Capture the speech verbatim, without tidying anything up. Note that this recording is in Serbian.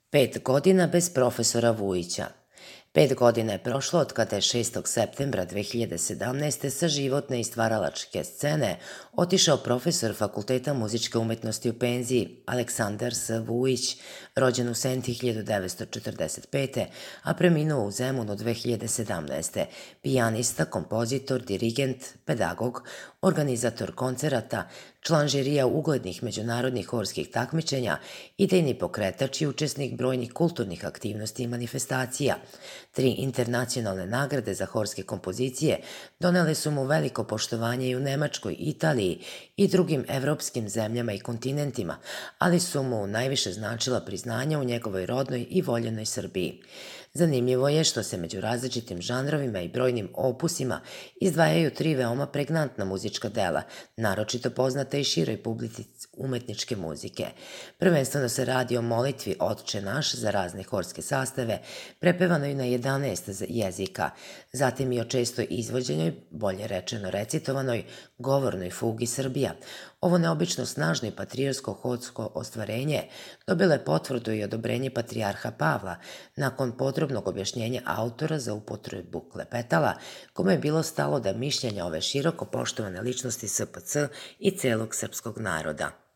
Pet godina bez profesora Vujića. Pet godina je prošlo od kada je šestog septembra dve hiljade sedamnaeste. sa životne i stvaralačke scene otišao profesor Fakulteta muzičke umetnosti u penziji Aleksandar S. Vujić, rođen u Senti hiljadu devetsto četrdeset pete. a preminuo u Zemunu dve hiljade sedamnaeste. Pijanista, kompozitor, dirigent, pedagog, organizator koncerata, član žirija uglednih međunarodnih horskih takmičenja, idejni pokretač i učesnik brojnih kulturnih aktivnosti i manifestacija. Tri internacionalne nagrade za horske kompozicije donele su mu veliko poštovanje i u Nemačkoj, Italiji i drugim evropskim zemljama i kontinentima, ali su mu najviše značila priznanja u njegovoj rodnoj i voljenoj Srbiji. Zanimljivo je što se među različitim žanrovima i brojnim opusima izdvajaju tri veoma pregnantna muzička dela, naročito poznata i široj publici umetničke muzike. Prvenstveno se radi o molitvi Otče naš za razne horske sastave, prepevanoj na jedanaest jezika, zatim i o često izvođenoj, bolje rečeno recitovanoj, govornoj fugi Srbija. Ovo neobično snažno i patriotsko horsko ostvarenje dobilo je potvrdu i odobrenje patrijarha Pavla nakon podrobnog objašnjenja autora za upotrebu klepetala, kome je bilo stalo da mišljenja ove široko poštovane ličnosti S P C i celog srpskog naroda.